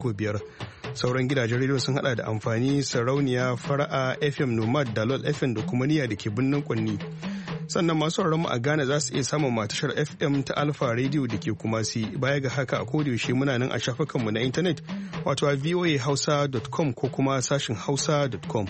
biyar. Sauran gidajen rediyo sun hada da amfani, sarauniya, fara'a, FM Nomad, Dalol FM da kuma niyya da ke birnin Kwanni. Sannan masu mu a Ghana za su iya samun matashar FM ta Alpha Radio da ke Kumasi. Baya ga haka a kodayaushe muna nan a shafukanmu na intanet wato a voahausa.com ko kuma sashin hausa.com.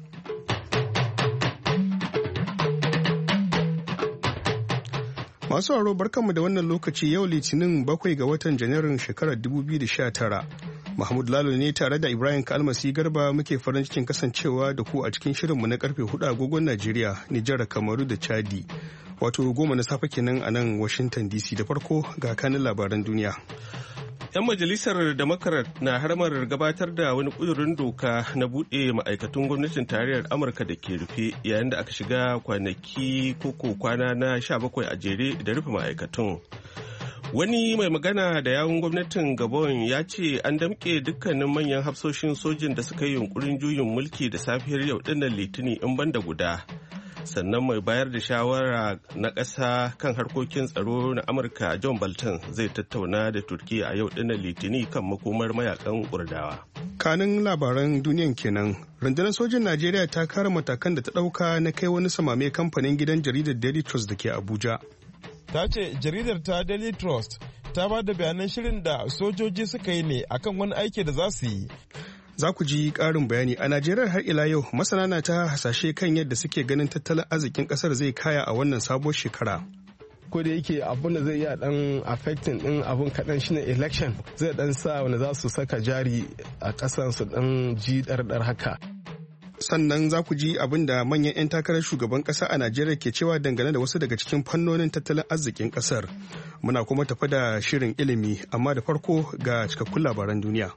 Masu sauraro barkanmu da wannan lokaci yau Litinin 7 ga watan Janairun shekarar 2019. Mahmud Lalo ne tare da Ibrahim Kalmasi Garba muke farin cikin kasancewa da ku a cikin shirinmu na karfe 4 agogon Najeriya, Nijar, Kamaru da Chadi. Wato 10 na safe kenan a nan Washington DC. Da farko ga kanin labaran duniya. 'Yan majalisar Democrat na haramar gabatar da wani ƙudurin doka na buɗe ma'aikatun gwamnatin tarayyar Amurka da ke rufe yayin da aka shiga kwanaki kwana na 17 a jere da rufe ma'aikatun. Wani mai magana da yawun gwamnatin Gabon ya ce an damƙe dukkanin manyan hafsoshin sojin da suka yi yunkurin juyin mulki da safiyar yau dinnan Litinin in banda guda. Sannan mai bayar da shawara na ƙasa kan harkokin tsaro na Amurka John Bolton zai tattauna da Turkiyya a yau dinnan Litinin kan makomar mayakan Kurdawa. Kanin labaran duniyan kenan. Rundunar sojin Najeriya ta kare matakan da ta ɗauka na kai wani samame kamfanin gidan jaridar Daily Trust da ke Abuja. Ta ce jaridar ta Daily Trust ta ba da bayanan shirin da sojoji suka yi ne akan wani aiki da za su yi. Za ku ji ƙarin bayani a Najeriya har ila yau masana na ta hasashe kan yadda suke ganin tattalin arzikin ƙasar zai kaya a wannan sabuwar shekara. Ko da yake abun da zai iya dan affecting din abun kaɗan shine election zai dan sa wanda za su saka jari a ƙasan su dan ji ɗarɗar haka. Sannan za ku ji abin da manyan 'yan takarar shugaban ƙasa a Najeriya ke cewa dangane da wasu daga cikin fannonin tattalin arzikin ƙasar. Muna kuma tafi da shirin ilimi amma da farko ga cikakkun labaran duniya.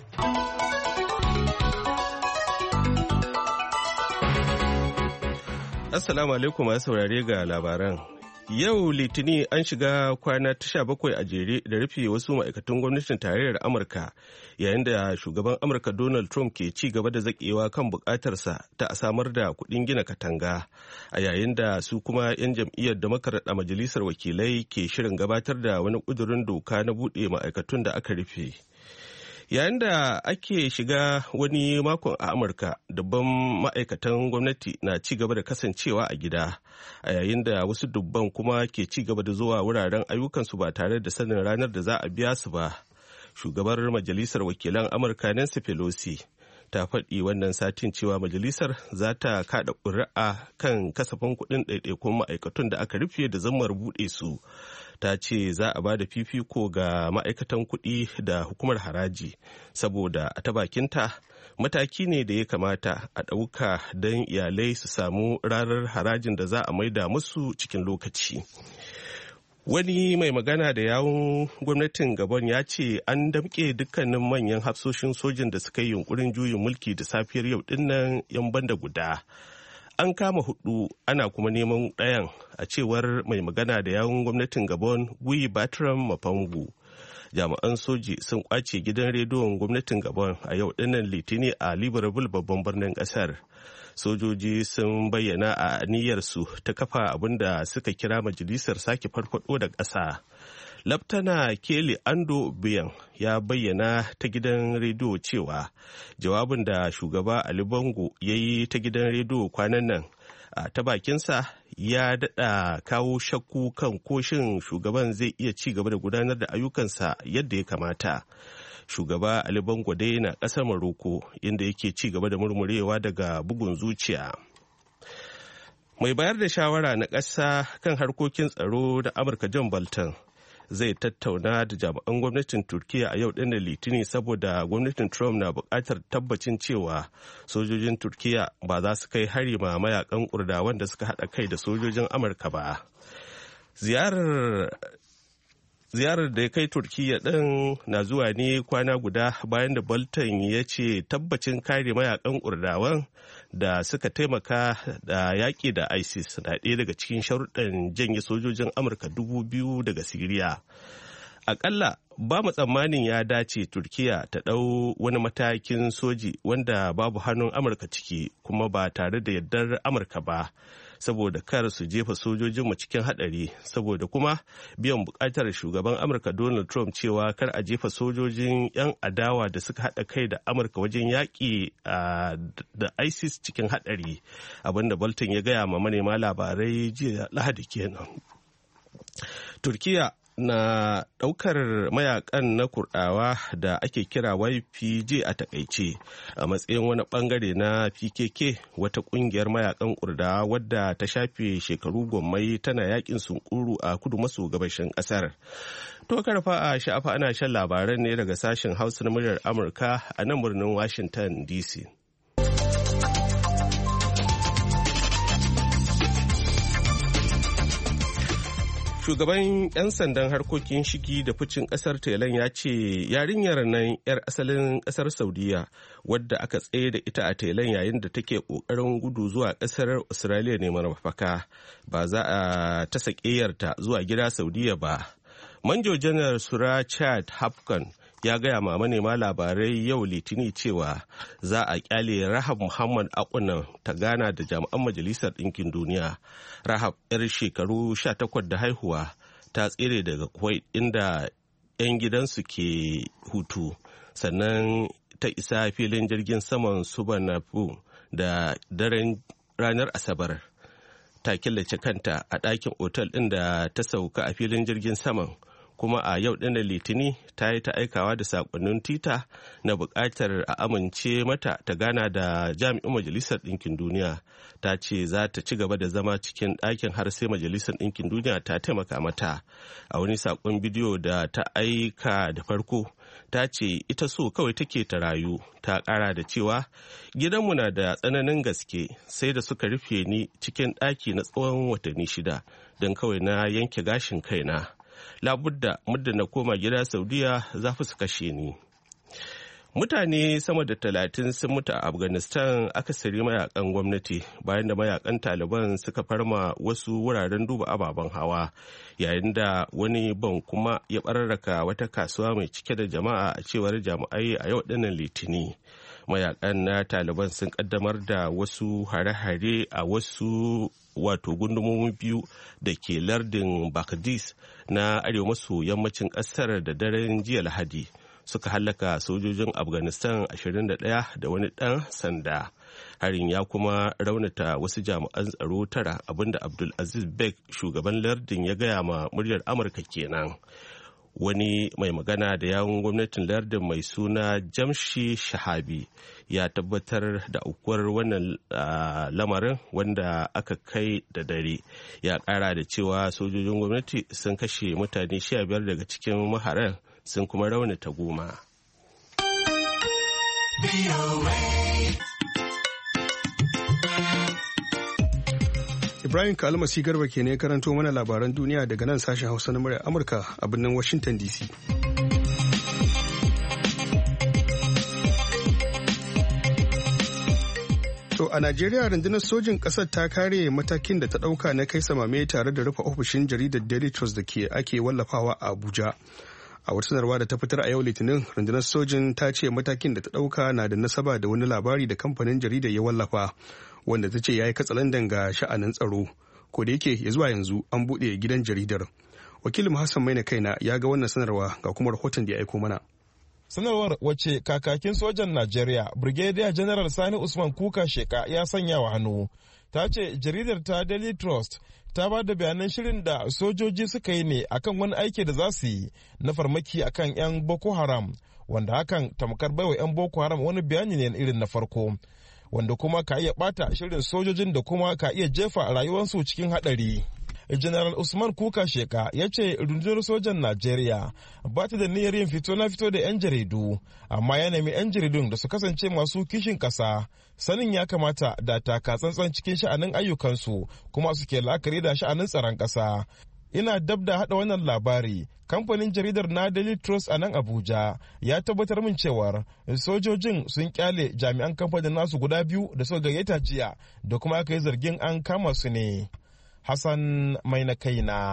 Assalamu alaikum masu saurare ga labaran. Yau Litinin an shiga kwana ta 17 a jere da rufe wasu ma'aikatan gwamnatin tarayyar Amurka yayin da shugaban Amurka Donald Trump ke ci gaba da zakewa kan bukatarsa ta a samar da kuɗin gina katanga a yayin da su kuma 'yan jam'iyyar Democrat a majalisar wakilai ke shirin gabatar da wani ƙudurin doka na buɗe ma'aikatun da aka rufe. Yayin da ake shiga wani makon a Amurka, dubban ma'aikatan gwamnati na ci gaba da kasancewa a gida, a yayin da wasu dubban kuma ke ci gaba da zuwa wuraren ayyukansu ba tare da sanin ranar da za a biya su ba. Shugabar Majalisar Wakilan Amurka Nancy Pelosi ta faɗi wannan satin cewa majalisar za ta kaɗa ƙuri'a kan kasafin kuɗin ɗaiɗaikun ma'aikatun da aka rufe da zammar buɗe su. Ta ce za a ba da fifiko ga ma'aikatan kuɗi da hukumar haraji saboda a ta bakinta mataki ne da ya kamata a ɗauka don iyalai su samu ranar harajin da za a maida musu cikin lokaci. Wani mai magana da yawun gwamnatin Gabon ya ce an damƙe dukkanin manyan hafsoshin sojin da suka yi yunkurin juyin mulki da safiyar yau dinnan 'yan banda guda. An kama 4 ana kuma neman ɗayan a cewar mai magana da yawun gwamnatin Gabon Guy Bertrand Mapangu. Jami'an soji sun kwace gidan rediyon gwamnatin Gabon a yau dinnan Litinin a Libreville babban birnin ƙasar. Sojoji sun bayyana a niyyarsu ta kafa abin da suka kira majalisar sake farfado da ƙasa. Laftana Kelly Ando Biyan ya bayyana ta gidan rediyo cewa jawabin da shugaba Ali Bongo ya yi ta gidan rediyo kwanan nan a ta bakinsa ya daɗa kawo shakku kan koshin shugaban zai iya ci gaba da gudanar da ayyukansa yadda ya kamata. Shugaba Ali Bongo dai na ƙasar Morocco inda yake ci gaba da murmurewa daga bugun zuciya. Mai bayar da shawara na ƙasa kan harkokin tsaro da Amurka John Bolton zai tattauna da jami'an gwamnatin Turkiyya a yau ɗin Litinin saboda gwamnatin Trump na buƙatar tabbacin cewa sojojin Turkiyya ba za su kai hari ma mayakan Kurdawan da suka haɗa kai da sojojin Amurka ba. Ziyarar da ya kai Turkiyya ɗin na zuwa ne kwana guda bayan da Bolton ya ce tabbacin kare mayakan Kurdawan da suka taimaka da yaƙi da ISIS na ɗaya daga cikin sharuɗan janye sojojin Amurka 2,000 daga Siriya. Akalla ba mu tsammanin ya dace Turkiya ta ɗau wani matakin soji wanda babu hannun Amurka ciki kuma ba tare da yardar Amurka ba, saboda kar su jefa sojojinmu cikin haɗari, saboda kuma biyan buƙatar shugaban Amurka Donald Trump cewa kar a jefa sojojin 'yan adawa da suka haɗa kai da Amurka wajen yaƙi da ISIS cikin haɗari, abinda Bolton ya gaya ma manema labarai jiya Lahadi kenan. Turkiya na ɗaukar mayakan na Kurdawa da ake kira YPG a takaice a matsayin wani bangare na PKK, wata kungiyar mayakan Kurdawa wadda ta shafe shekaru gwammai tana yakin sunkuru a kudu maso gabashin ƙasar. To karfa a sha'afa ana shan labaran ne daga sashen Hausa na muryar Amurka a nan birnin Washington DC. Shugaban 'yan sandan harkokin shigi da ficin kasar Thailand ya ce yarinyar nan 'yar asalin kasar Saudiya wadda aka tsaye da ita a Thailand yayin da take kokarin gudu zuwa kasar Australia neman mafaka ba za a ta sakeyarta zuwa gida Saudiya ba. Manjo Janar Surachad Hapkan ya gaya ma manema labarai yau Litini cewa za a kyale Rahab Muhammad Akunan ta gana da jami'an Majalisar Ɗinkin Duniya. Rahab 'yar shekaru 18 da haihuwa ta tsere daga Kuwait inda 'yan gidansu ke hutu, sannan ta isa filin jirgin saman Suvarnabhumi da daren ranar Asabar. Ta killace kanta a ɗakin otal ɗin da ta sauka a filin jirgin saman. Kuma a yau ɗin da Litini ta yi ta aikawa da saƙonnin tita na buƙatar a amince mata ta gana da jami'in Majalisar Ɗinkin Duniya. Ta ce za ta ci gaba da zama cikin ɗakin har sai Majalisar Ɗinkin Duniya ta taimaka mata. A wani saƙon bidiyo da ta aika da farko, ta ce ita so kawai take ta rayu. Ta ƙara da cewa gidanmu na da tsananin gaske, sai da suka rufe ni cikin ɗaki na tsawon watanni 6 don kawai na yanke gashin kaina. Labudda muddin na koma gida Saudiya za su kashe ni. Mutane sama da 30 sun mutu a Afghanistan, akasari mayakan gwamnati, bayan da mayakan Taliban suka farma wasu wuraren duba ababen hawa, yayin da wani bam kuma ya bararraka wata kasuwa mai cike da jama'a a cewar jami'ai a yau dinnan Litini. Mayakan na Taliban sun kaddamar da wasu hare-hare a wasu gundumomi biyu da ke lardin Baghdad na arewa maso yammacin kasar da daren jiya Lahadi. Suka hallaka sojojin Afghanistan 21 da wani ɗan sanda. Harin ya kuma raunata wasu jami'an tsaro 9, abinda Abdulaziz Bek, shugaban lardin, ya gaya ma muryar Amurka kenan. Wani mai magana da yawun gwamnatin lardin mai suna Jamshi Shahabi ya tabbatar da aukuwar wannan lamarin wanda aka kai da dare. Ya kara da cewa sojojin gwamnati sun kashe mutane 15 daga cikin maharan, sun kuma raunata 10. Ibrahim Kalmasi Garba ke ne karanto mana labaran duniya daga nan sashen Hausa na muryar Amurka a birnin Washington DC. To a Najeriya, rundunar sojin ƙasar ta kare matakin da ta ɗauka na kai samame tare da rufe ofishin jaridar Daily Trust da ake wallafawa a Abuja. A wata sanarwa da ta fitar a yau Litinin, rundunar sojin ta ce matakin da ta ɗauka na da nasaba da wani labari da kamfanin jaridar ya wallafa, wanda ta ce ya yi katsalandan ga sha'anin tsaro. Ko da yake ya zuwa yanzu an buɗe gidan jaridar. Wakilin Hassan Maina Kaina ya ga wannan sanarwa ga kuma rahoton da ya aiko mana. Sanarwar wacce kakakin sojan Najeriya Brigadier General Sani Usman Kuka Sheka ya sanya wa hannu, ta ce jaridar ta Daily Trust ta ba da bayanan shirin da sojoji suka yi ne akan wani aiki da za su yi na farmaki akan 'yan Boko Haram, wanda hakan tamkar baiwa 'yan Boko Haram wani bayani ne irin na farko, wanda kuma ka iya bata shirin sojojin da kuma ka iya jefa rayuwarsu cikin haɗari. General Usman Kuka Sheka ya ce rundunar sojan Najeriya ba ta da niyyar yin fito na fito da 'yan jaridu, amma ya nemi 'yan jaridun da su kasance masu kishin ƙasa, sanin ya kamata da taka tsantsan cikin sha'anin ayyukansu, kuma suke la'akari da sha'anin tsaron ƙasa. Ina dab da haɗa wannan labari, kamfanin jaridar na Daily Trust a nan Abuja ya tabbatar min cewar sojojin sun kyale jami'an kamfanin nasu guda 2 da suka gayyata jiya, da kuma aka yi zargin an kama su ne. Hassan Maina Kaina,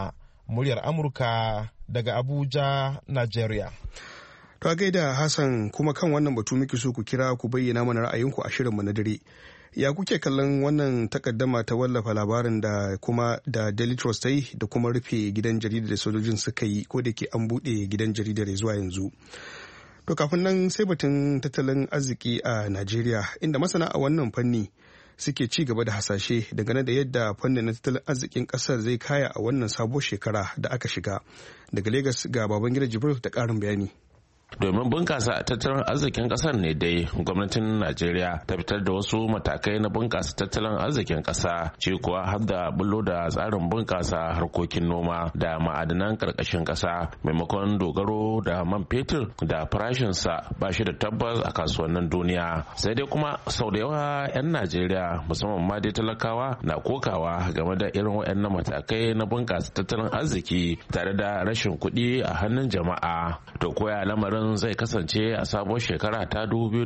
muryar Amurka daga Abuja, Nigeria. To a gaida Hassan, kuma kan wannan batu muke so ku kira ku bayyana mana ra'ayinku a shirinmu na dare. Ya kuke kallon wannan takaddama ta wallafa labarin da kuma da Daily Trust ta yi da kuma rufe gidan jaridar da sojojin suka yi, ko da ke an buɗe gidan jaridar zuwa yanzu. To kafin nan sai batun tattalin arziki a Najeriya, inda masana a wannan fanni suke ci gaba da hasashe dangane da yadda fannin na tattalin arzikin kasar zai kaya a wannan sabuwar shekara da aka shiga. Daga Legas ga Babangida Jibril da ƙarin bayani. Domin bunkasa tattalin arzikin kasar ne dai gwamnatin Najeriya ta fitar da wasu matakai na bunkasa tattalin arzikin kasa, ce kuwa har da bullo da tsarin bunkasa harkokin noma da ma'adanan karkashin kasa maimakon dogaro da man fetur da farashinsa ba shi da tabbas a kasuwannin duniya. Sai dai kuma sau da yawa 'yan Najeriya musamman ma dai talakawa na kokawa game da irin waɗannan matakai na bunkasa tattalin arziki tare da rashin kuɗi a hannun jama'a. To koya lamarin zai kasance a sabuwar shekara ta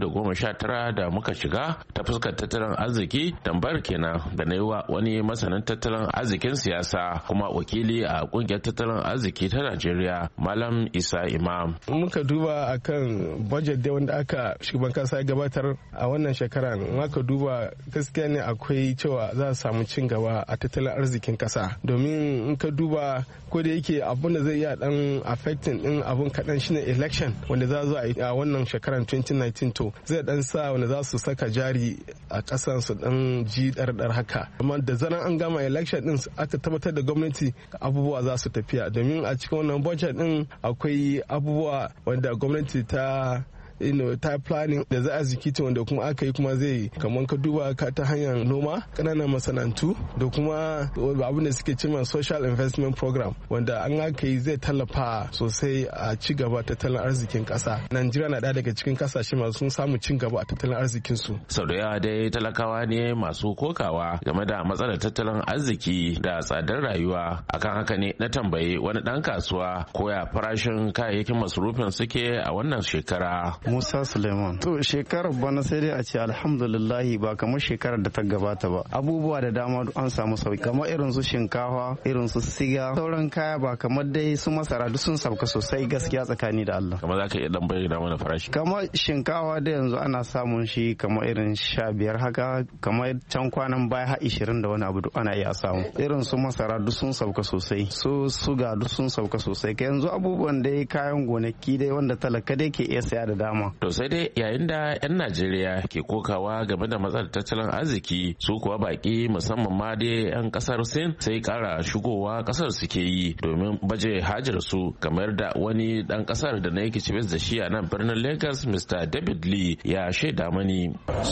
2019 da muka shiga ta fuskar tattalin arziki? Tambayar kenan da na yi wa wani masanin tattalin arzikin siyasa kuma wakili a kungiyar tattalin arziki ta Najeriya, Malam Isa Imam. Muka duba akan budget da wanda aka shugaban kasa ya gabatar a wannan shekara, muka duba gaskiya ne akwai cewa za a samu cin gaba a tattalin arzikin kasa, domin in ka duba ko da yake abun da zai iya dan affecting din abun kadan shine election wanda za zo a wannan shekarar 2019, to zai dan sa wanda za su saka jari a kasan su dan ji dardar haka. Amma da zaran an gama election din aka tabbatar da gwamnati, abubuwa za su tafiya, domin a cikin wannan budget din akwai abubuwa wanda gwamnati ta ta planning da za a zikita wanda kuma aka yi kuma zai kamar ka duba ka ta hanyar noma, kananan masana'antu da kuma abin da suke cewa social investment program wanda an aka yi zai tallafa sosai a ci gaba tattalin arzikin kasa. Najeriya na daya daga cikin kasashe masu sun samu cin gaba a tattalin arzikin su. Sau da yawa dai talakawa ne masu kokawa game da matsalar tattalin arziki da tsadar rayuwa. Akan haka ne na tambayi wani dan kasuwa koya farashin kayayyakin masarufin suke a wannan shekara. Musa Suleiman. To shekarar bana sai dai a ce alhamdulillahi ba kamar shekarar da ta gabata ba. Abubuwa da dama an samu sauki, kamar irin su shinkafa, irin su siga, sauran kaya ba kamar dai su masara duk sun sauka sosai gaskiya tsakani da Allah. Kamar za ka iya dan bayyana mana farashi. Kamar shinkafa da yanzu ana samun shi kamar irin 15 haka, kamar can kwanan baya har 20 da wani abu duk ana iya samu. Irin su masara duk sun sauka sosai, su suga duk sun sauka sosai. Ka yanzu abubuwan dai kayan gonaki dai wanda talaka dai ke iya saya da dama. To sai dai yayin da 'yan Najeriya ke kokawa game da matsalar tattalin arziki, su kuwa baki musamman ma dai 'yan kasar Sin sai kara shigowa kasar suke yi domin baje hajar su, kamar da wani dan kasar da na yake cibis da shi a nan birnin Lagos, Mr. David Lee ya shaida mani.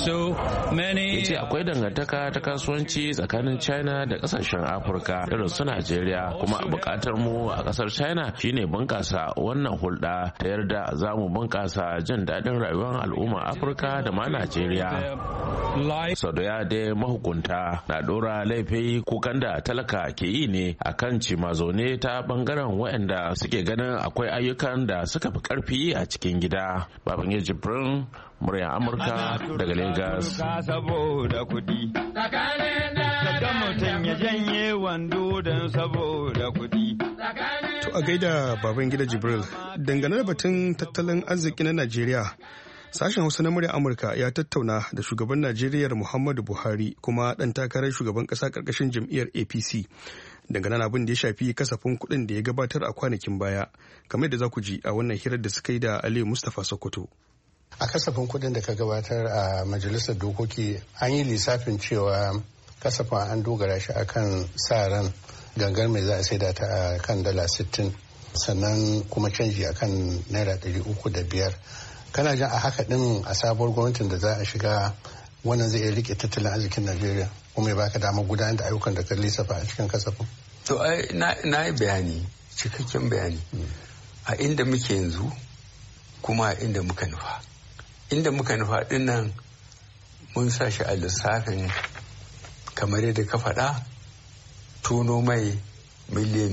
Yace akwai dangantaka ta kasuwanci tsakanin China da kasashen Afirka irin su Najeriya, kuma bukatar mu a kasar China shine bunkasa wannan hulɗa ta yarda za mu bunkasa jin daɗin rayuwar al'ummar Afirka da ma Najeriya. Sau da ya dai mahukunta na ɗora laifi kukan da talaka ke yi ne a kan cimazaune ta ɓangaren waɗanda suke ganin akwai ayyukan da suka fi ƙarfi a cikin gida. Babangida Jibrin, muryar Amurka daga Lagos. Saboda kuɗi. Daga mutum ya janye wando don saboda kuɗi. To a gaida Babangida Jibril, dangane da batun tattalin arziki na Najeriya, sashen Hausa na muryar Amurka ya tattauna da shugaban Najeriya Muhammadu Buhari kuma ɗan takarar shugaban ƙasa ƙarƙashin jam'iyyar APC dangane da abin da ya shafi kasafin kuɗin da ya gabatar a kwanakin baya, kamar da za ku ji a wannan hirar da suka yi da Aliyu Mustapha Sokoto. A kasafin kuɗin da ka gabatar a majalisar dokoki an yi lissafin cewa kasafin an dogara shi akan sa ran gangar mai za a saida ta a kan $60, sannan kuma canji a kan naira 305. Kana jan a haka din a sabuwar gwamnatin da za a shiga wannan zai iya rike tattalin arzikin Najeriya kuma ya baka damar gudanar da ayyukan da ka lissafa a cikin kasafin? To na yi bayani, cikakken bayani a inda muke yanzu kuma a inda muka nufa. Inda muka nufa din nan mun sa shi a lissafin kamar yadda ka faɗa, tono mai miliyan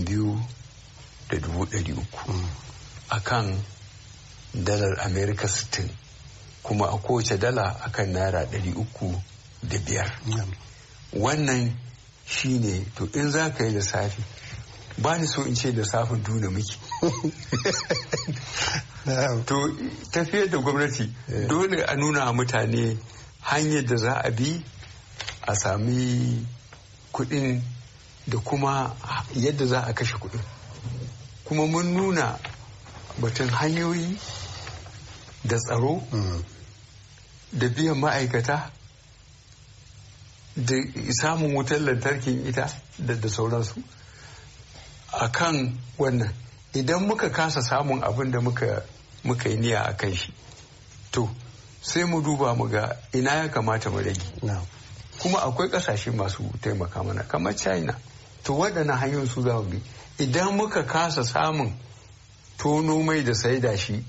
2.300 a kan dalar Amerika 60, kuma a kowace dala a kan naira 305. Wannan shi ne, to in za ka yi lissafi ba ni so in ce lissafin duna muke. To tafiyar da gwamnati dole a nuna mutane hanyar da za a bi a sami kuɗin da kuma yadda za a kashe kuɗin. Kuma mun nuna batun hanyoyi da tsaro da biyan ma'aikata da samun wutar lantarkin ita da sauransu a kan wannan. Idan muka kasa samun abin da muka yi niyya a kan shi, to sai mu duba mu ga ina ya kamata mu rage. Kuma akwai kasashe masu taimaka mana kamar China. To waɗannan hanyoyin su za mu bi. Idan muka kasa samun tono mai da saida shi,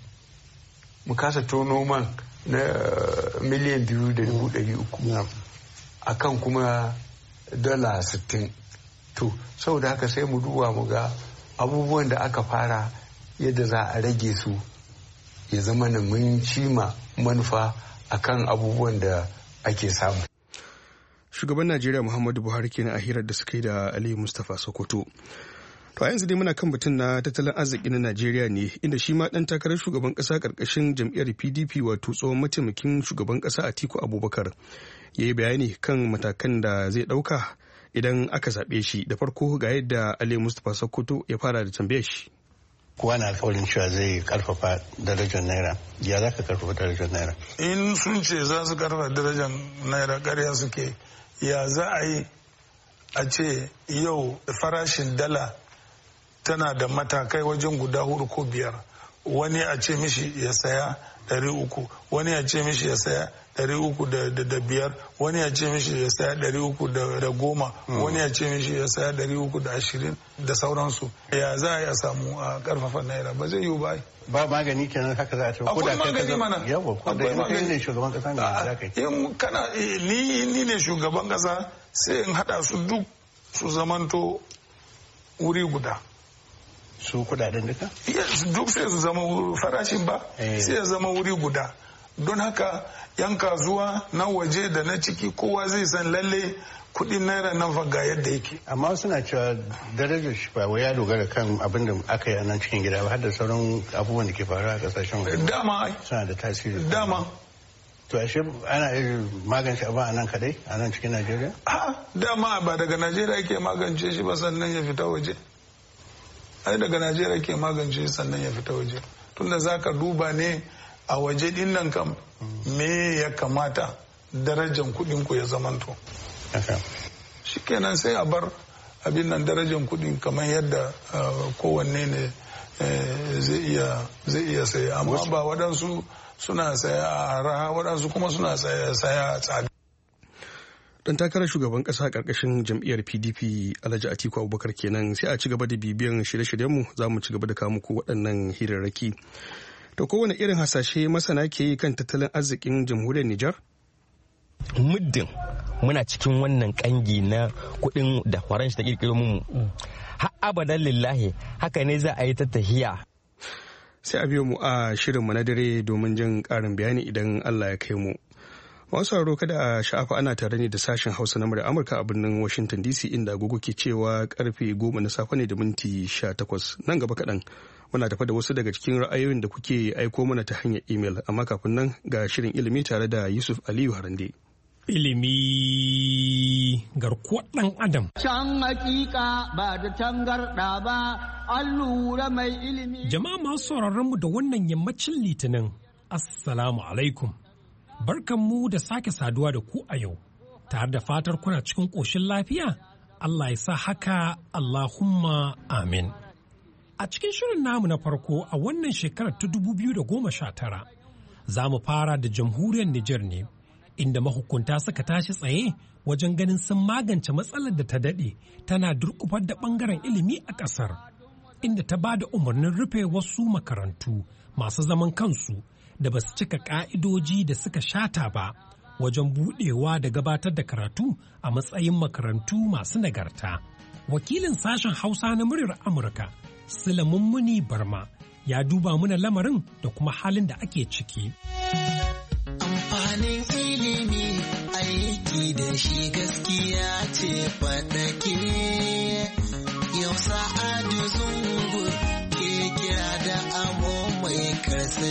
mu kasa tono man na miliyan 2,300 a kan kuma $60. To saboda haka sai mu duba mu ga abubuwan da aka fara yadda za a rage su ya zama na mun cima manufa akan abubuwan da ake samu. Shugaban Najeriya Muhammadu Buhari kenan a hirar da suka yi da Ali Mustapha Sokoto. To a yanzu dai muna kan batun na tattalin arziki na Najeriya ne, inda shi ma dan takarar shugaban kasa karkashin jam'iyyar PDP wato tsohon mataimakin shugaban kasa Atiku Abubakar ya yi bayani kan matakan da zai dauka idan aka zaɓe shi. Da farko ga yadda Ali Mustapha Sokoto ya fara da tambayar shi. Kowa na alkawarin cewa zai karfafa darajar naira. Ya za ka karfafa darajar naira? In sun ce za su karfafa darajar naira, ƙarya suke. Ya za a yi a ce yau farashin dala tana da matakai wajen guda 4 ko 5. Wani a ce mishi ya saya 300, wani a ce mishi ya saya 305, wani a ce mishi ya saya 310, wani a ce mishi ya saya 320 da sauransu. Ya za a samu a karfafa naira? Ba zai yiwu ba. Ba magani kenan haka za a ce. Akwai magani mana. Yawa, ko da kai ne shugaban kasa ne za ka yi. In kana ni ne shugaban kasa, sai in hada su duk su zamanto wuri guda. Su kudaden duka? Duk sai su zama farashin ba, sai ya zama wuri guda. Don haka yan kasuwa na waje da na ciki kowa zai san lalle kudin naira nan fa ga yadda yake. Amma suna cewa darajar shi ba wai ya dogara kan abin da aka yi a nan cikin gida ba, har da sauran abubuwan da ke faruwa a kasashen waje. Dama suna da tasiri. Dama. To ashe ana magance abin a nan kadai a nan cikin Najeriya? Dama ba daga Najeriya ke magance shi ba sannan ya fita waje. Ai daga Najeriya ke magance sannan ya fita waje. Tunda za ka duba ne a waje din nan kam me ya kamata darajar kudin ku ya zamanto. Shikenan sai a bar abin nan darajar kudin kamar yadda kowanne ne zai iya saya, amma ba waɗansu suna saya a raha, waɗansu kuma suna saya a tsada. Dan takarar shugaban kasa karkashin jam'iyyar PDP Alhaji Atiku Abubakar kenan. Sai a ci gaba da bibiyan shirye-shiryenmu, za mu ci gaba da kawo muku waɗannan hirarraki. To kowane irin hasashe masana ke yi kan tattalin arzikin jamhuriyar Nijar? Muddin muna cikin wannan kangi na kuɗin da faransa ta kirkiro mu, har abadan lillahi haka ne za a yi ta tahiya. Sai a biyo mu a shirinmu na dare domin jin ƙarin bayani idan Allah ya kai mu. Masu sauraro kada a sha'afa, ana tare ne da sashen Hausa na murya Amurka a birnin Washington DC, inda agogo ke cewa karfe 10 na safe ne da minti 18. Nan gaba kaɗan muna tafa da wasu daga cikin ra'ayoyin da kuke aiko mana ta hanyar email, amma kafin nan ga shirin ilimi tare da Yusuf Aliyu Harande. Ilimi garkuwar ɗan Adam. Can hakika ba da tangarɗa ba, an lura mai ilimi. Jama'a masu sauraron mu da wannan yammacin Litinin, Assalamu alaikum. Barkanmu da sake saduwa da ku a yau, tare da fatar kuna cikin ƙoshin lafiya, Allah ya sa haka, Allahumma amin. A cikin shirin namu na farko a wannan shekarar ta 2019, za mu fara da jamhuriyar Nijar ne, inda mahukunta suka tashi tsaye wajen ganin sun magance matsalar da ta daɗe tana durƙufar da ɓangaren ilimi a ƙasar, inda ta ba da umarnin rufe wasu makarantu masu zaman kansu da ba su cika ƙa'idoji da suka shata ba wajen buɗewa da gabatar da karatu a matsayin makarantu masu nagarta. Wakilin sashen Hausa na muryar Amurka, Sule Mummuni Barma, ya duba mana lamarin da kuma halin da ake ciki. Amfanin ilimi aiki da shi gaskiya ce faɗake, yau sa'a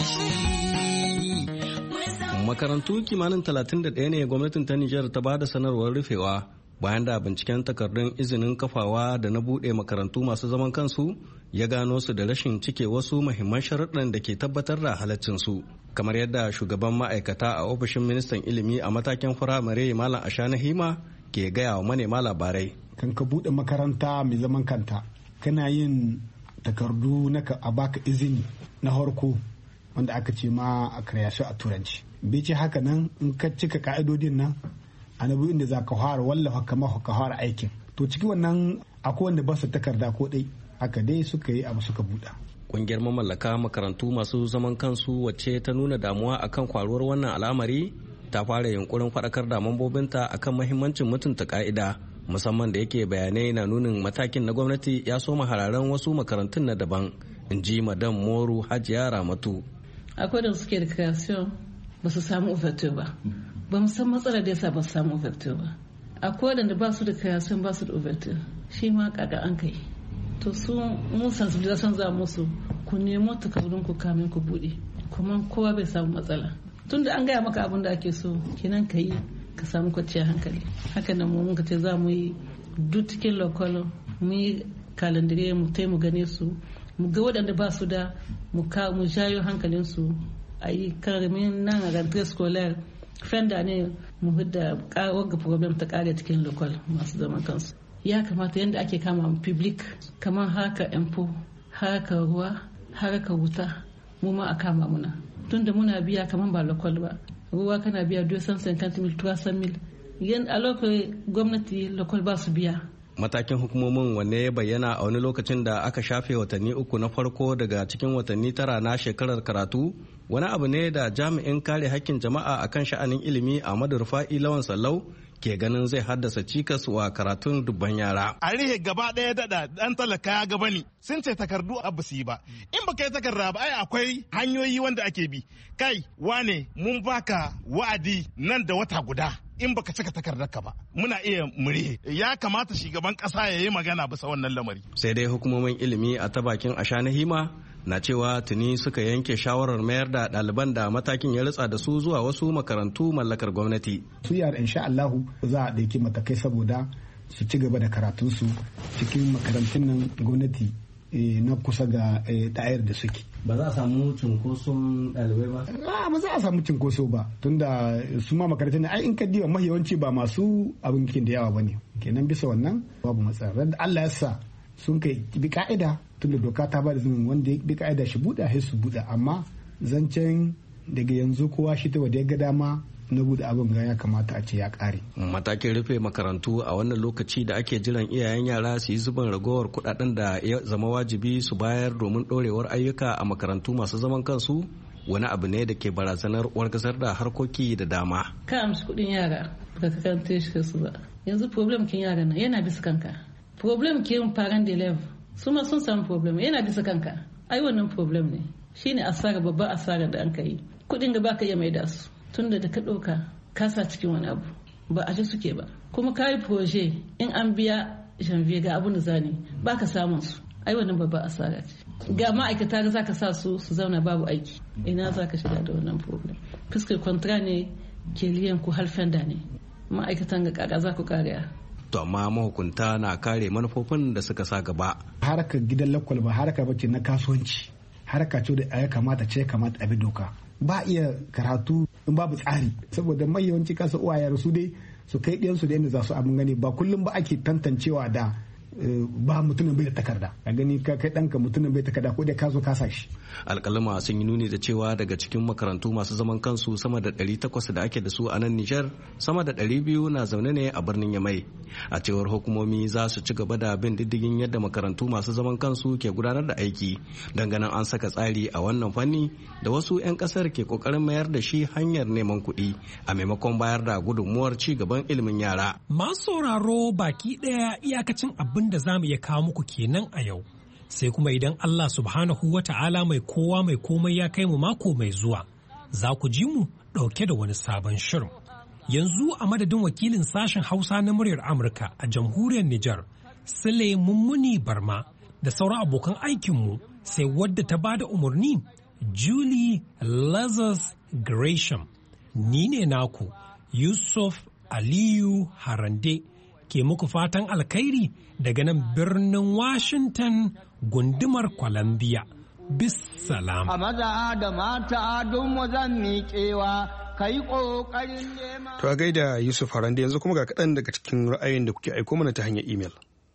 Makarantu kimanin 31 ne gwamnatin ta Nijar ta ba da sanarwar rufewa bayan da binciken takardun izinin kafawa da na buɗe makarantu masu zaman kansu ya gano su da rashin cike wasu muhimman sharuɗan da ke tabbatar da halaccinsu. Kamar yadda shugaban ma'aikata a ofishin ministan ilimi a matakin firamare Malam Ashana Hima ke gaya wa manema labarai. Kan ka buɗe makaranta mai zaman kanta kana yin takardu na a baka izini na harko wanda aka ce ma a karyashe a turanci. Bai ce haka nan in ka cika ka'idodin nan annabi inda za ka fara wallafa kamar ka fara aikin to ciki wannan akwai wanda ba su takarda ko dai haka dai suka yi abu suka buɗa. Kungiyar mamallaka makarantu masu zaman kansu wacce ta nuna damuwa akan kwaruwar wannan al'amari ta fara yunkurin faɗakar da mambobinta akan mahimmancin mutunta ka'ida musamman da yake bayanai na nunin matakin na gwamnati ya soma hararen wasu makarantun na daban, in ji madam Moru Hajiya Ramatu. Akwai da suke da creation ba su samu ouverture ba. Ba mu san matsalar da yasa ba su samu ouverture ba. Akwai wadanda ba su da creation ba su da ouverture. Shi ma kaga an kai. To su mu sensibilization za musu ku nemo takardun ku kamin ku bude. Kuma kowa bai samu matsala. Tunda an gaya maka abin da ake so kenan ka yi ka samu kwanciyar hankali. Haka nan mu muka ce za mu yi duk cikin lokalo mu yi kalandire mu mu gane su mu ga waɗanda ba su da mu jayo hankalinsu a yi karamin nan a rentrée scolaire fenda ne mu hudda wagga problem ta kare cikin lokal masu zaman kansu. Ya kamata yadda ake kama public kamar haka info haka ruwa haka wuta mu ma a kama muna tunda muna biya kamar ba lokal ba ruwa kana biya 250,000 300,000 yan a lokacin gwamnati lokal ba su biya. Matakin hukumomin wanne ya bayyana a wani lokacin da aka shafe watanni 3 na farko daga cikin watanni 9 na shekarar karatu wani abu ne da jami'in kare hakkin jama'a akan sha'anin ilimi Ahmadu Rufa'i Lawan Sallau ke ganin zai haddasa cikas wa karatun dubban yara. A rihe gaba ɗaya daɗa ɗan talaka ya gaba ni sun ce takardu abu su yi ba. In baka yi takarda ba ai akwai hanyoyi wanda ake bi. Kai wane mun baka wa'adi nan da wata guda. In baka cika takardarka ba muna iya mure ya kamata shugaban kasa ya yi magana bisa wannan lamari. Sai dai hukumomin ilimi a ta bakin Ashana Hima na cewa tuni suka yanke shawarar mayar da ɗaliban da matakin ya ritsa da su zuwa wasu makarantu mallakar gwamnati. Su yara insha Allahu za a ɗauki matakai saboda su ci gaba da karatunsu cikin makarantun nan gwamnati na kusa ga da'ayar da suke. Ba za a samu cinkoson ɗalibai ba? Ba za a samu cinkoso ba tunda su ma makarantun ai in ka diba mahiyawanci ba masu abin kin da yawa bane. Kenan bisa wannan babu matsala. Da Allah ya sa sun kai bi ka'ida tunda doka ta ba da zumin wanda bi ka'ida shi buɗe sai su buɗe amma zancen daga yanzu kowa shi ta wadda ya ga dama na bude abin ya kamata a ce ya kare. Matakin rufe makarantu a wannan lokaci da ake jiran iyayen yara su yi zuban ragowar kudaden da ya zama wajibi su bayar domin dorewar ayyuka a makarantu masu zaman kansu wani abu ne da ke barazanar wargazar da harkoki da dama. Ka amshi kudin yara ba ka karanta shi su ba. Yanzu problem kin yara nan yana bisa kanka. Problem kin parent da level su ma sun samu problem yana bisa kanka. Ai wannan problem ne. Shine asara babba asara da an kai. Kudin da baka iya maida su. Tunda da ka ɗauka kasa cikin wani abu ba a suke ba kuma ka yi proje in an biya janvier ga abun da zane ba ka samun su ai wannan babba asara ce ga ma'aikata ga za ka sa su zauna babu aiki ina za ka shiga da wannan problem fuskar kwantara ne ke liyan ku halfenda ne ma'aikatan ga kaka za ku kariya. To amma mahukunta na kare manufofin da suka sa gaba. Harkar gidan lakwal ba harka bace na kasuwanci harka ce da ya kamata a bi doka. Ba iya karatu in babu tsari saboda mai yawanci kasa uwaye su dai su kai ɗiyansu da yadda za su abin gani ba kullum ba ake tantancewa da ba mutumin bai da takarda a gani ka kai ɗanka mutumin bai takarda ko da ka zo ka sa shi. Alƙalama sun yi nuni da cewa daga cikin makarantu masu zaman kansu sama da 800 da ake da su a nan Nijar sama da 200 na zaune ne a birnin Yamai. A cewar hukumomi za su ci gaba da bin diddigin yadda makarantu masu zaman kansu ke gudanar da aiki ganin an saka tsari a wannan fanni da wasu 'yan kasar ke kokarin mayar da shi hanyar neman kuɗi a maimakon bayar da gudunmuwar ci gaban ilimin yara. Masu sauraro baki ɗaya iyakacin abin da za mu iya kawo muku kenan a yau. Sai kuma idan Allah subhanahu wa ta'ala mai kowa mai komai ya kai mu mako mai zuwa, za ku ji mu ɗauke da wani sabon shirin. Yanzu a madadin wakilin sashen Hausa na muryar Amurka a jamhuriyar Nijar, Sule Mummuni Barma da sauran abokan aikinmu sai wadda ta bada umarni Julie Lazarus Gresham. Ni ne naku Yusuf Aliyu Harande ke muku fatan alkhairi daga nan birnin Washington gundumar Columbia. Bissalam. A maza da mata don zan miƙewa kai ƙoƙarin nema. To a gaida Yusuf Harande, yanzu kuma ga kaɗan daga cikin ra'ayin da kuke aiko mana ta hanyar imel.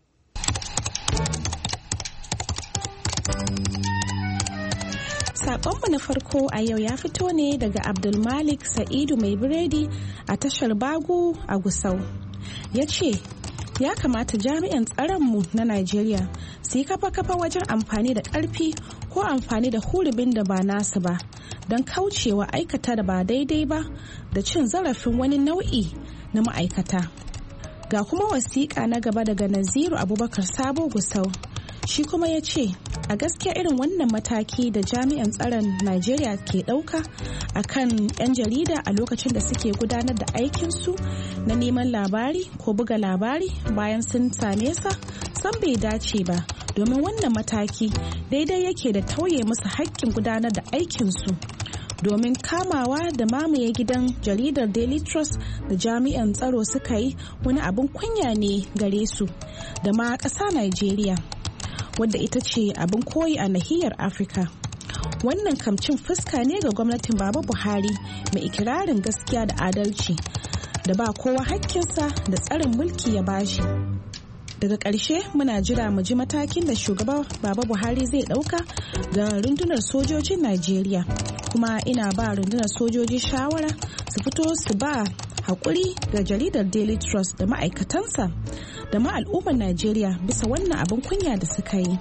Saƙonmu na farko a yau ya fito ne daga Abdulmalik Sa'idu mai biredi a tashar Bagu a Gusau. Ya ce, ya kamata jami'an tsaronmu na Najeriya su yi kafa-kafa wajen amfani da ƙarfi ko amfani da hurubin da ba nasu ba don kaucewa aikata da ba daidai ba da cin zarafin wani nau'i na ma'aikata. Ga kuma wasiƙa na gaba daga Naziru Abubakar Sabo Gusau. Shi kuma ya ce, a gaskiya irin wannan mataki da jami'an tsaron Najeriya ke ɗauka a kan 'yan jarida a lokacin da suke gudanar da aikinsu na neman labari ko buga labari bayan sun same sa san bai dace ba, domin wannan mataki daidai yake da tauye musu haƙƙin gudanar da aikinsu. Domin kamawa da mamaye gidan jaridar Daily Trust da jami'an tsaro suka yi wani abin kunya ne gare su da ma ƙasa Najeriya, wadda ita ce abin koyi a nahiyar Afirka. Wannan kamcin fuska ne ga gwamnatin Baba Buhari mai ikirarin gaskiya da adalci da ba kowa hakkinsa da tsarin mulki ya bashi. Daga ƙarshe muna jira mu ji matakin da shugaba Baba Buhari zai ɗauka ga rundunar sojojin Najeriya, kuma ina ba rundunar sojoji shawara su fito su ba haƙuri ga jaridar Daily Trust da ma'aikatansa da ma al'ummar Najeriya bisa wannan abin kunya da suka yi.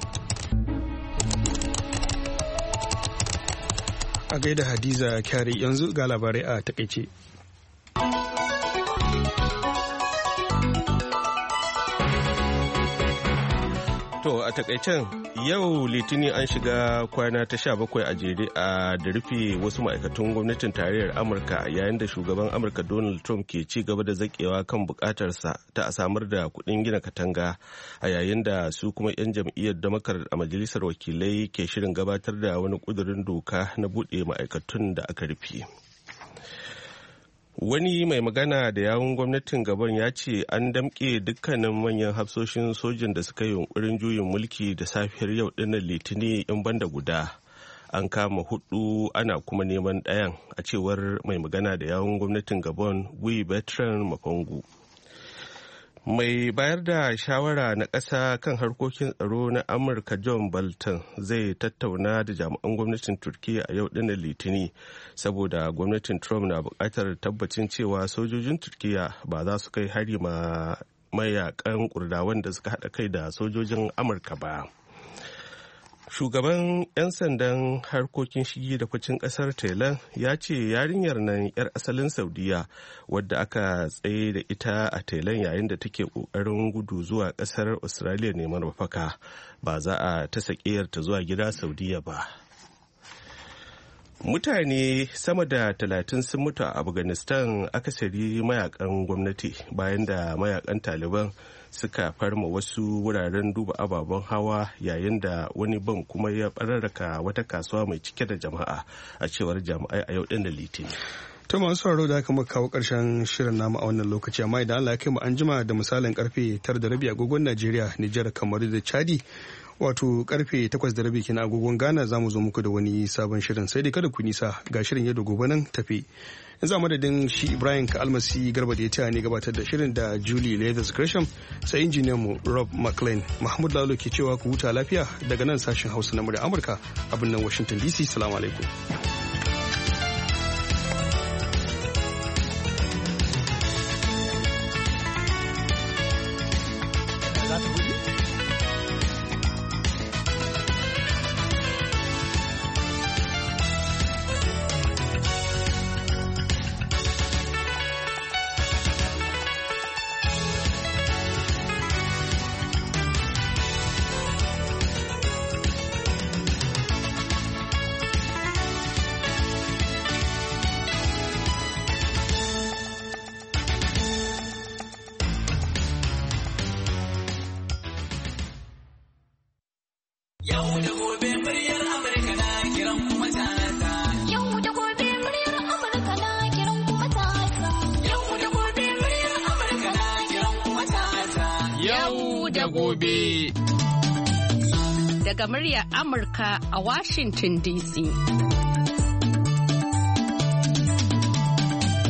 A gaida Hadiza Kyari, yanzu ga labarai a takaice. To a takaicen yau litini an shiga kwana ta 17 a jere a da rufe wasu ma'aikatan gwamnatin tarayyar Amurka, yayin da shugaban Amurka Donald Trump ke ci gaba da zakewa kan bukatarsa ta a samar da kuɗin gina katanga, a yayin da su kuma 'yan jam'iyyar Democrat a majalisar wakilai ke shirin gabatar da wani ƙudurin doka na buɗe ma'aikatun da aka rufe. Wani mai magana da yawun gwamnatin Gabon ya ce an damƙe dukkanin manyan hafsoshin sojin da suka yi yunkurin juyin mulki da safiyar yau dinnan Litini in banda guda. An kama 4 ana kuma neman ɗayan, a cewar mai magana da yawun gwamnatin Gabon, Guy Bertrand Makongu. Mai bayar da shawara na ƙasa kan harkokin tsaro na Amurka John Bolton zai tattauna da jami'an gwamnatin Turkiyya a yau dinnan Litini, saboda gwamnatin Trump na buƙatar tabbacin cewa sojojin Turkiyya ba za su kai hari ma mayakan Kurdawan da suka haɗa kai da sojojin Amurka ba. Shugaban 'yan sandan harkokin shigi da ficin kasar Thailand ya ce yarinyar nan 'yar asalin Saudiya wadda aka tsaye da ita a Thailand yayin da take kokarin gudu zuwa kasar Australia neman mafaka ba za a ta sakiyarta zuwa gida Saudiya ba. Mutane sama da 30 sun mutu a Afghanistan, akasari mayakan gwamnati, bayan da mayakan Taliban suka farma wasu wuraren duba ababen hawa, yayin da wani bam kuma ya bararraka wata kasuwa mai cike da jama'a, a cewar jami'ai a yau din da Litinin. To masu sauraro da aka kawo karshen shirin namu a wannan lokaci, amma idan Allah ya kai mu an jima da misalin karfe 9:30 agogon Najeriya, Nijar, Kamaru da Chadi, wato karfe 8:30 kenan agogon Ghana, za mu zo muku da wani sabon shirin. Sai dai kada ku nisa, ga shirin yau da gobe nan tafi. Yanzu a madadin shi Ibrahim Kalmasi Garba da ya taya ne gabatar da shirin da Julie Leathers Gresham, sai injiniyan mu Rob McLean. Mahmud Lalo ke cewa ku huta lafiya daga nan sashen Hausa na murya Amurka a birnin Washington DC. Salamu alaikum. gobe. Daga muryar Amurka a Washington DC.